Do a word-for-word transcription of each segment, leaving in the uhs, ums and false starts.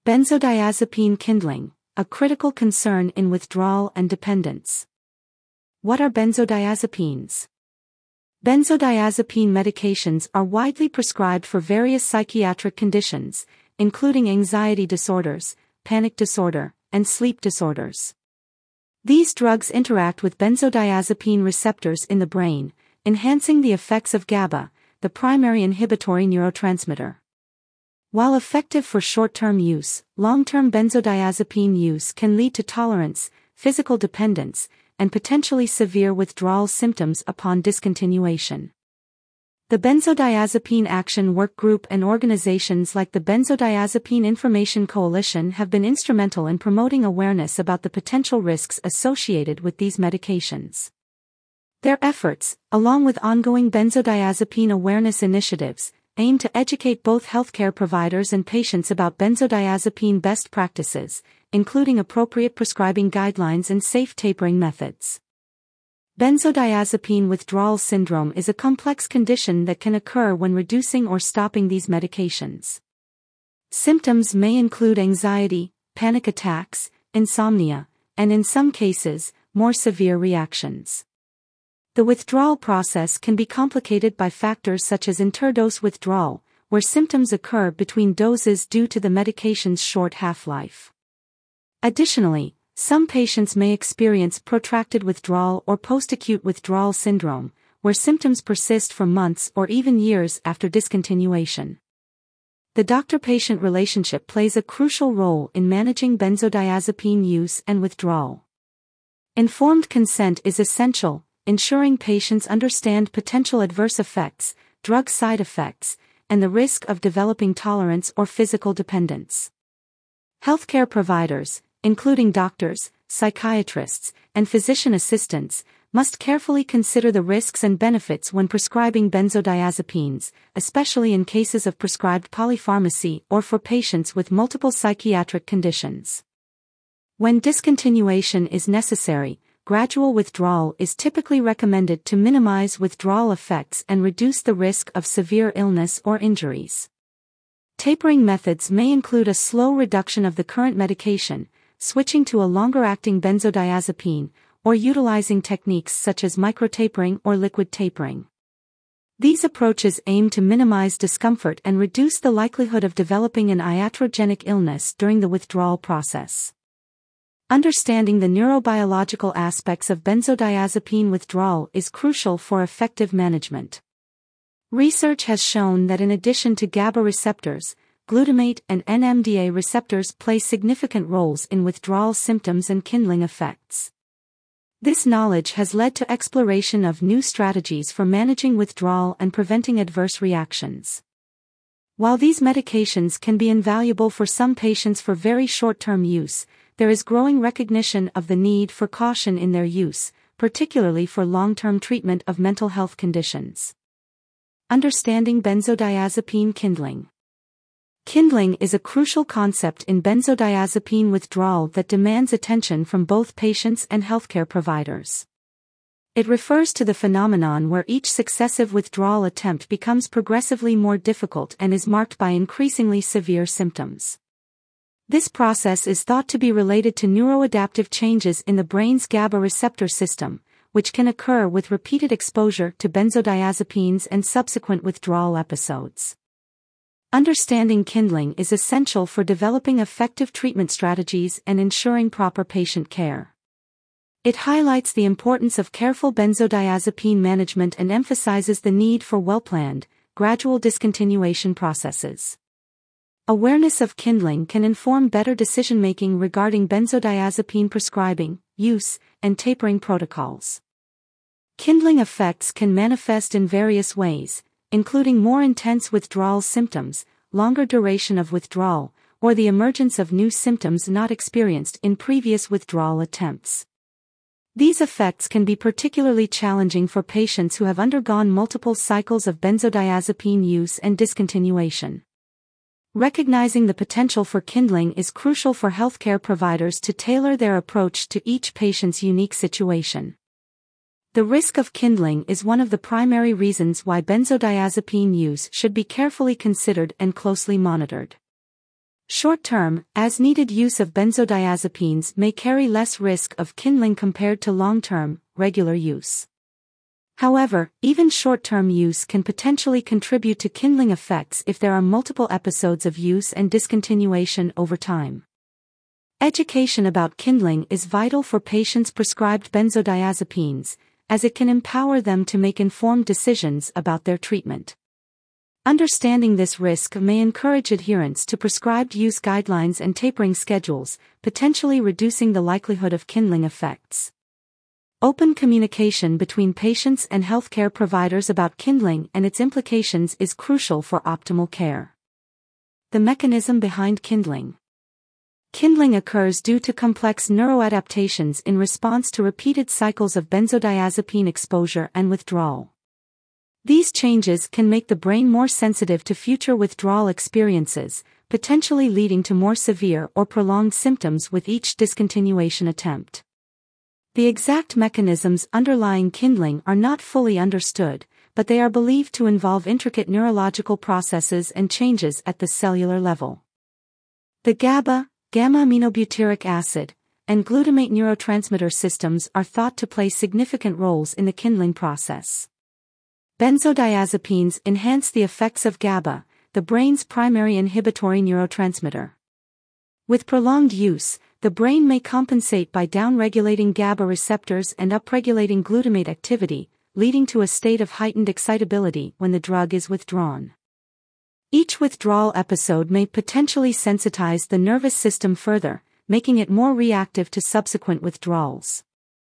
Benzodiazepine kindling, a critical concern in withdrawal and dependence. What are benzodiazepines? Benzodiazepine medications are widely prescribed for various psychiatric conditions, including anxiety disorders, panic disorder, and sleep disorders. These drugs interact with benzodiazepine receptors in the brain, enhancing the effects of GABA, the primary inhibitory neurotransmitter. While effective for short-term use, long-term benzodiazepine use can lead to tolerance, physical dependence, and potentially severe withdrawal symptoms upon discontinuation. The Benzodiazepine Action Work Group and organizations like the Benzodiazepine Information Coalition have been instrumental in promoting awareness about the potential risks associated with these medications. Their efforts, along with ongoing benzodiazepine awareness initiatives, aim to educate both healthcare providers and patients about benzodiazepine best practices, including appropriate prescribing guidelines and safe tapering methods. Benzodiazepine withdrawal syndrome is a complex condition that can occur when reducing or stopping these medications. Symptoms may include anxiety, panic attacks, insomnia, and in some cases, more severe reactions. The withdrawal process can be complicated by factors such as interdose withdrawal, where symptoms occur between doses due to the medication's short half-life. Additionally, some patients may experience protracted withdrawal or post-acute withdrawal syndrome, where symptoms persist for months or even years after discontinuation. The doctor-patient relationship plays a crucial role in managing benzodiazepine use and withdrawal. Informed consent is essential, ensuring patients understand potential adverse effects, drug side effects, and the risk of developing tolerance or physical dependence. Healthcare providers, including doctors, psychiatrists, and physician assistants, must carefully consider the risks and benefits when prescribing benzodiazepines, especially in cases of prescribed polypharmacy or for patients with multiple psychiatric conditions. When discontinuation is necessary, gradual withdrawal is typically recommended to minimize withdrawal effects and reduce the risk of severe illness or injuries. Tapering methods may include a slow reduction of the current medication, switching to a longer-acting benzodiazepine, or utilizing techniques such as microtapering or liquid tapering. These approaches aim to minimize discomfort and reduce the likelihood of developing an iatrogenic illness during the withdrawal process. Understanding the neurobiological aspects of benzodiazepine withdrawal is crucial for effective management. Research has shown that in addition to GABA receptors, glutamate and N M D A receptors play significant roles in withdrawal symptoms and kindling effects. This knowledge has led to exploration of new strategies for managing withdrawal and preventing adverse reactions. While these medications can be invaluable for some patients for very short-term use, there is growing recognition of the need for caution in their use, particularly for long-term treatment of mental health conditions. Understanding benzodiazepine kindling. Kindling is a crucial concept in benzodiazepine withdrawal that demands attention from both patients and healthcare providers. It refers to the phenomenon where each successive withdrawal attempt becomes progressively more difficult and is marked by increasingly severe symptoms. This process is thought to be related to neuroadaptive changes in the brain's GABA receptor system, which can occur with repeated exposure to benzodiazepines and subsequent withdrawal episodes. Understanding kindling is essential for developing effective treatment strategies and ensuring proper patient care. It highlights the importance of careful benzodiazepine management and emphasizes the need for well-planned, gradual discontinuation processes. Awareness of kindling can inform better decision-making regarding benzodiazepine prescribing, use, and tapering protocols. Kindling effects can manifest in various ways, including more intense withdrawal symptoms, longer duration of withdrawal, or the emergence of new symptoms not experienced in previous withdrawal attempts. These effects can be particularly challenging for patients who have undergone multiple cycles of benzodiazepine use and discontinuation. Recognizing the potential for kindling is crucial for healthcare providers to tailor their approach to each patient's unique situation. The risk of kindling is one of the primary reasons why benzodiazepine use should be carefully considered and closely monitored. Short-term, as-needed use of benzodiazepines may carry less risk of kindling compared to long-term, regular use. However, even short-term use can potentially contribute to kindling effects if there are multiple episodes of use and discontinuation over time. Education about kindling is vital for patients prescribed benzodiazepines, as it can empower them to make informed decisions about their treatment. Understanding this risk may encourage adherence to prescribed use guidelines and tapering schedules, potentially reducing the likelihood of kindling effects. Open communication between patients and healthcare providers about kindling and its implications is crucial for optimal care. The mechanism behind kindling. Kindling occurs due to complex neuroadaptations in response to repeated cycles of benzodiazepine exposure and withdrawal. These changes can make the brain more sensitive to future withdrawal experiences, potentially leading to more severe or prolonged symptoms with each discontinuation attempt. The exact mechanisms underlying kindling are not fully understood, but they are believed to involve intricate neurological processes and changes at the cellular level. The GABA, gamma-aminobutyric acid, and glutamate neurotransmitter systems are thought to play significant roles in the kindling process. Benzodiazepines enhance the effects of GABA, the brain's primary inhibitory neurotransmitter. With prolonged use, the brain may compensate by downregulating GABA receptors and upregulating glutamate activity, leading to a state of heightened excitability when the drug is withdrawn. Each withdrawal episode may potentially sensitize the nervous system further, making it more reactive to subsequent withdrawals.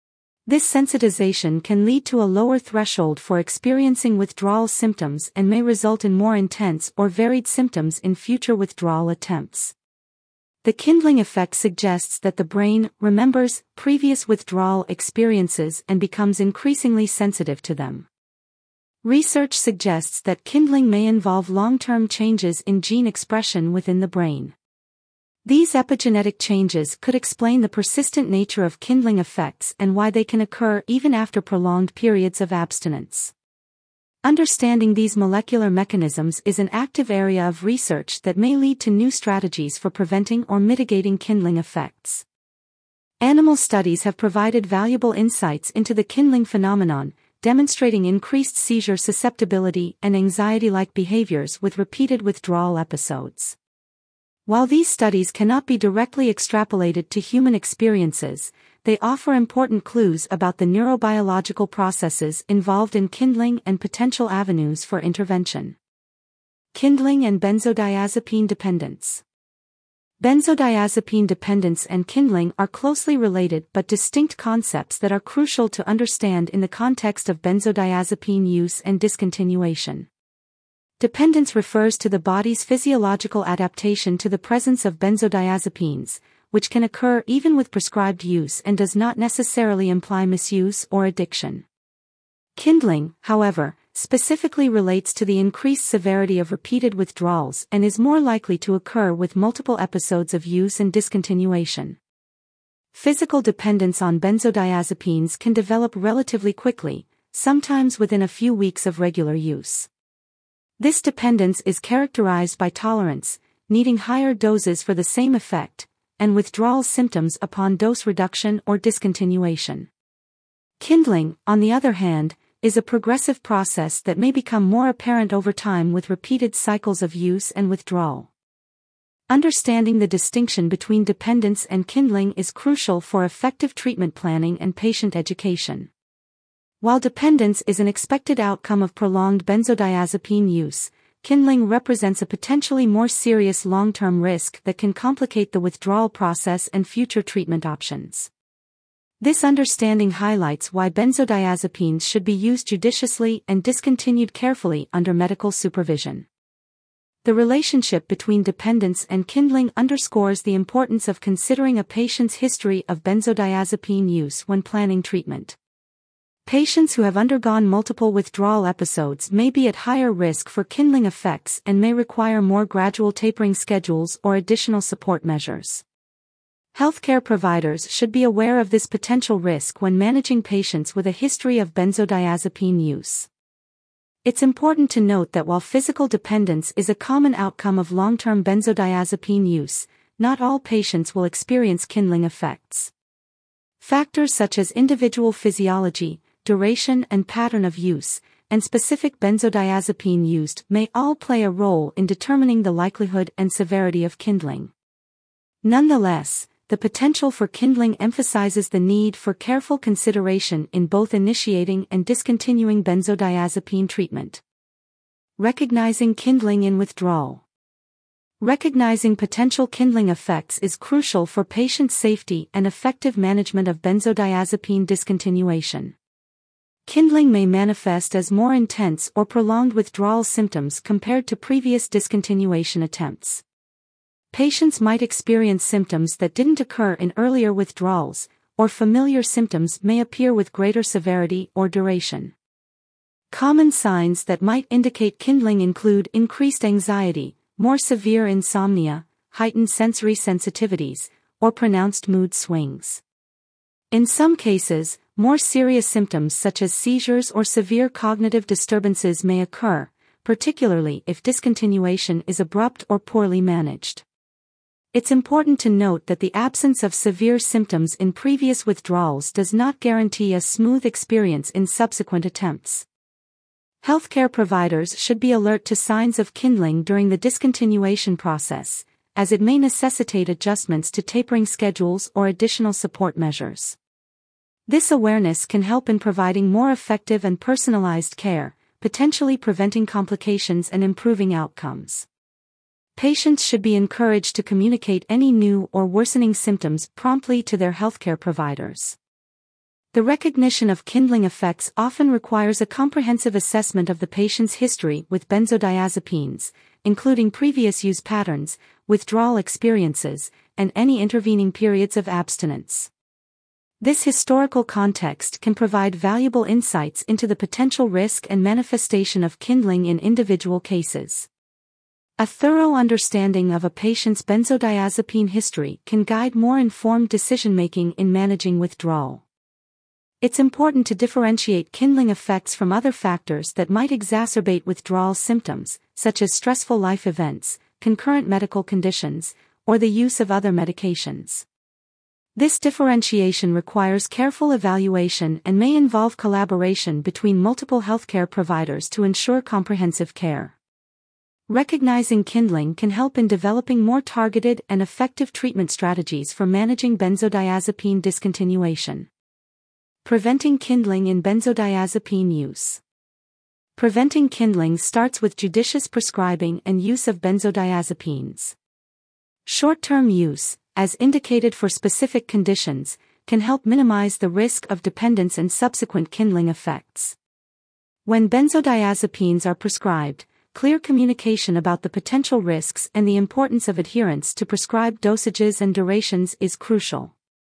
This sensitization can lead to a lower threshold for experiencing withdrawal symptoms and may result in more intense or varied symptoms in future withdrawal attempts. The kindling effect suggests that the brain remembers previous withdrawal experiences and becomes increasingly sensitive to them. Research suggests that kindling may involve long-term changes in gene expression within the brain. These epigenetic changes could explain the persistent nature of kindling effects and why they can occur even after prolonged periods of abstinence. Understanding these molecular mechanisms is an active area of research that may lead to new strategies for preventing or mitigating kindling effects. Animal studies have provided valuable insights into the kindling phenomenon, demonstrating increased seizure susceptibility and anxiety-like behaviors with repeated withdrawal episodes. While these studies cannot be directly extrapolated to human experiences, they offer important clues about the neurobiological processes involved in kindling and potential avenues for intervention. Kindling and benzodiazepine dependence. Benzodiazepine dependence and kindling are closely related but distinct concepts that are crucial to understand in the context of benzodiazepine use and discontinuation. Dependence refers to the body's physiological adaptation to the presence of benzodiazepines, which can occur even with prescribed use and does not necessarily imply misuse or addiction. Kindling, however, specifically relates to the increased severity of repeated withdrawals and is more likely to occur with multiple episodes of use and discontinuation. Physical dependence on benzodiazepines can develop relatively quickly, sometimes within a few weeks of regular use. This dependence is characterized by tolerance, needing higher doses for the same effect, and withdrawal symptoms upon dose reduction or discontinuation. Kindling, on the other hand, is a progressive process that may become more apparent over time with repeated cycles of use and withdrawal. Understanding the distinction between dependence and kindling is crucial for effective treatment planning and patient education. While dependence is an expected outcome of prolonged benzodiazepine use, kindling represents a potentially more serious long-term risk that can complicate the withdrawal process and future treatment options. This understanding highlights why benzodiazepines should be used judiciously and discontinued carefully under medical supervision. The relationship between dependence and kindling underscores the importance of considering a patient's history of benzodiazepine use when planning treatment. Patients who have undergone multiple withdrawal episodes may be at higher risk for kindling effects and may require more gradual tapering schedules or additional support measures. Healthcare providers should be aware of this potential risk when managing patients with a history of benzodiazepine use. It's important to note that while physical dependence is a common outcome of long-term benzodiazepine use, not all patients will experience kindling effects. Factors such as individual physiology, duration and pattern of use, and specific benzodiazepine used may all play a role in determining the likelihood and severity of kindling. Nonetheless, the potential for kindling emphasizes the need for careful consideration in both initiating and discontinuing benzodiazepine treatment. Recognizing kindling in withdrawal. Recognizing potential kindling effects is crucial for patient safety and effective management of benzodiazepine discontinuation. Kindling may manifest as more intense or prolonged withdrawal symptoms compared to previous discontinuation attempts. Patients might experience symptoms that didn't occur in earlier withdrawals, or familiar symptoms may appear with greater severity or duration. Common signs that might indicate kindling include increased anxiety, more severe insomnia, heightened sensory sensitivities, or pronounced mood swings. In some cases, more serious symptoms such as seizures or severe cognitive disturbances may occur, particularly if discontinuation is abrupt or poorly managed. It's important to note that the absence of severe symptoms in previous withdrawals does not guarantee a smooth experience in subsequent attempts. Healthcare providers should be alert to signs of kindling during the discontinuation process, as it may necessitate adjustments to tapering schedules or additional support measures. This awareness can help in providing more effective and personalized care, potentially preventing complications and improving outcomes. Patients should be encouraged to communicate any new or worsening symptoms promptly to their healthcare providers. The recognition of kindling effects often requires a comprehensive assessment of the patient's history with benzodiazepines, including previous use patterns, withdrawal experiences, and any intervening periods of abstinence. This historical context can provide valuable insights into the potential risk and manifestation of kindling in individual cases. A thorough understanding of a patient's benzodiazepine history can guide more informed decision-making in managing withdrawal. It's important to differentiate kindling effects from other factors that might exacerbate withdrawal symptoms, such as stressful life events, concurrent medical conditions, or the use of other medications. This differentiation requires careful evaluation and may involve collaboration between multiple healthcare providers to ensure comprehensive care. Recognizing kindling can help in developing more targeted and effective treatment strategies for managing benzodiazepine discontinuation. Preventing kindling in benzodiazepine use. Preventing kindling starts with judicious prescribing and use of benzodiazepines. Short-term use, as indicated for specific conditions, can help minimize the risk of dependence and subsequent kindling effects. When benzodiazepines are prescribed, clear communication about the potential risks and the importance of adherence to prescribed dosages and durations is crucial.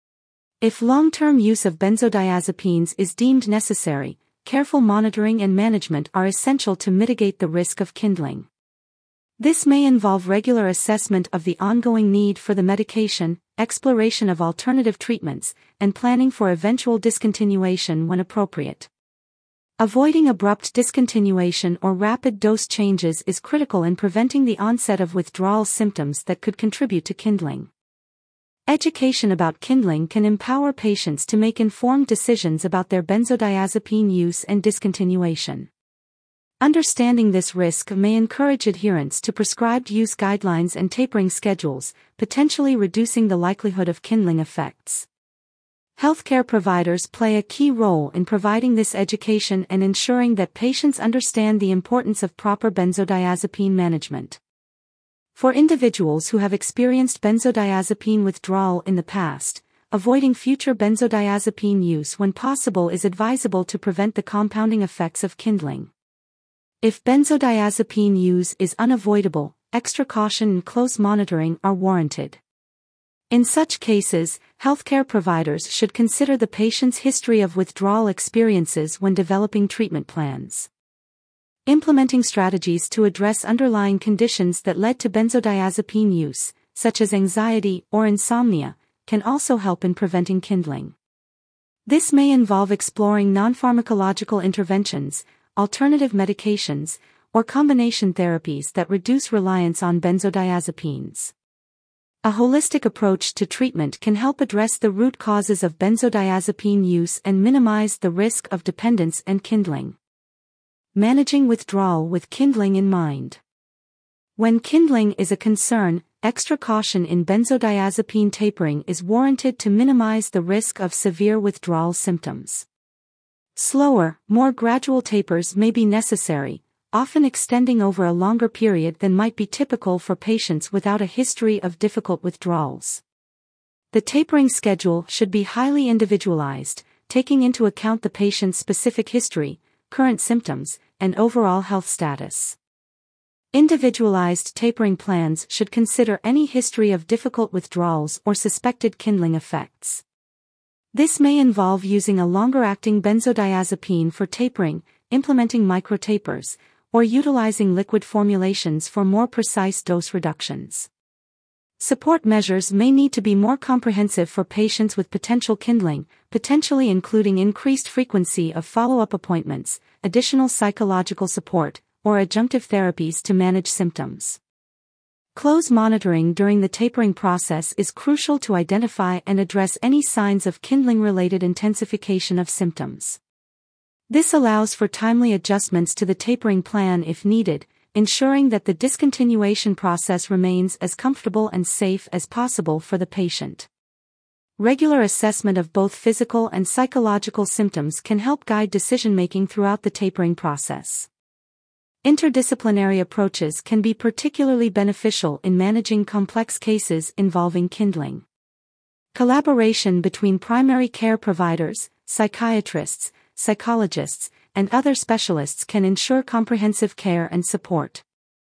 If long-term use of benzodiazepines is deemed necessary, careful monitoring and management are essential to mitigate the risk of kindling. This may involve regular assessment of the ongoing need for the medication, exploration of alternative treatments, and planning for eventual discontinuation when appropriate. Avoiding abrupt discontinuation or rapid dose changes is critical in preventing the onset of withdrawal symptoms that could contribute to kindling. Education about kindling can empower patients to make informed decisions about their benzodiazepine use and discontinuation. Understanding this risk may encourage adherence to prescribed use guidelines and tapering schedules, potentially reducing the likelihood of kindling effects. Healthcare providers play a key role in providing this education and ensuring that patients understand the importance of proper benzodiazepine management. For individuals who have experienced benzodiazepine withdrawal in the past, avoiding future benzodiazepine use when possible is advisable to prevent the compounding effects of kindling. If benzodiazepine use is unavoidable, extra caution and close monitoring are warranted. In such cases, healthcare providers should consider the patient's history of withdrawal experiences when developing treatment plans. Implementing strategies to address underlying conditions that led to benzodiazepine use, such as anxiety or insomnia, can also help in preventing kindling. This may involve exploring non-pharmacological interventions, alternative medications, or combination therapies that reduce reliance on benzodiazepines. A holistic approach to treatment can help address the root causes of benzodiazepine use and minimize the risk of dependence and kindling. Managing withdrawal with kindling in mind. When kindling is a concern, extra caution in benzodiazepine tapering is warranted to minimize the risk of severe withdrawal symptoms. Slower, more gradual tapers may be necessary, often extending over a longer period than might be typical for patients without a history of difficult withdrawals. The tapering schedule should be highly individualized, taking into account the patient's specific history, current symptoms, and overall health status. Individualized tapering plans should consider any history of difficult withdrawals or suspected kindling effects. This may involve using a longer-acting benzodiazepine for tapering, implementing microtapers, or utilizing liquid formulations for more precise dose reductions. Support measures may need to be more comprehensive for patients with potential kindling, potentially including increased frequency of follow-up appointments, additional psychological support, or adjunctive therapies to manage symptoms. Close monitoring during the tapering process is crucial to identify and address any signs of kindling-related intensification of symptoms. This allows for timely adjustments to the tapering plan if needed, ensuring that the discontinuation process remains as comfortable and safe as possible for the patient. Regular assessment of both physical and psychological symptoms can help guide decision-making throughout the tapering process. Interdisciplinary approaches can be particularly beneficial in managing complex cases involving kindling. Collaboration between primary care providers, psychiatrists, psychologists, and other specialists can ensure comprehensive care and support.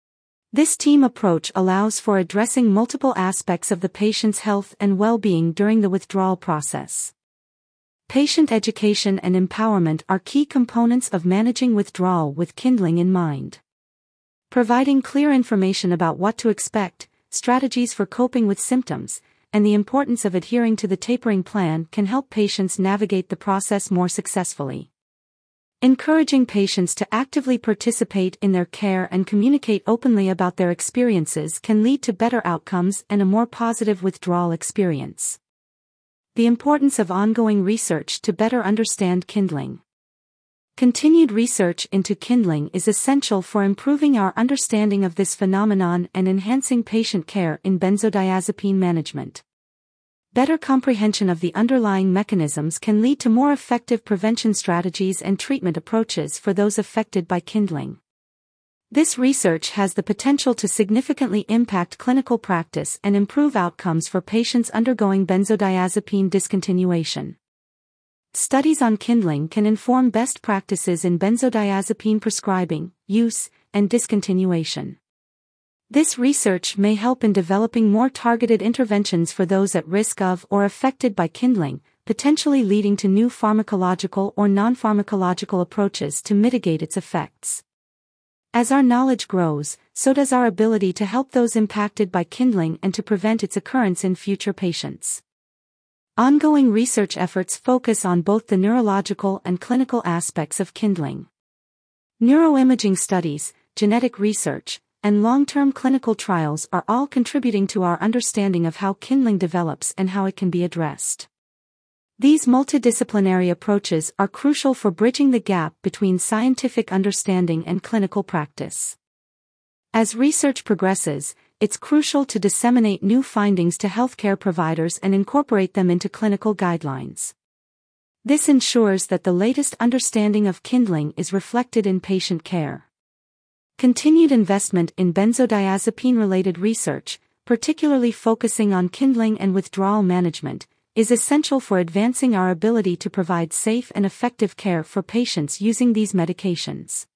This team approach allows for addressing multiple aspects of the patient's health and well-being during the withdrawal process. Patient education and empowerment are key components of managing withdrawal with kindling in mind. Providing clear information about what to expect, strategies for coping with symptoms, and the importance of adhering to the tapering plan can help patients navigate the process more successfully. Encouraging patients to actively participate in their care and communicate openly about their experiences can lead to better outcomes and a more positive withdrawal experience. The importance of ongoing research to better understand kindling. Continued research into kindling is essential for improving our understanding of this phenomenon and enhancing patient care in benzodiazepine management. Better comprehension of the underlying mechanisms can lead to more effective prevention strategies and treatment approaches for those affected by kindling. This research has the potential to significantly impact clinical practice and improve outcomes for patients undergoing benzodiazepine discontinuation. Studies on kindling can inform best practices in benzodiazepine prescribing, use, and discontinuation. This research may help in developing more targeted interventions for those at risk of or affected by kindling, potentially leading to new pharmacological or non-pharmacological approaches to mitigate its effects. As our knowledge grows, so does our ability to help those impacted by kindling and to prevent its occurrence in future patients. Ongoing research efforts focus on both the neurological and clinical aspects of kindling. Neuroimaging studies, genetic research, and long-term clinical trials are all contributing to our understanding of how kindling develops and how it can be addressed. These multidisciplinary approaches are crucial for bridging the gap between scientific understanding and clinical practice. As research progresses, it's crucial to disseminate new findings to healthcare providers and incorporate them into clinical guidelines. This ensures that the latest understanding of kindling is reflected in patient care. Continued investment in benzodiazepine-related research, particularly focusing on kindling and withdrawal management, is essential for advancing our ability to provide safe and effective care for patients using these medications.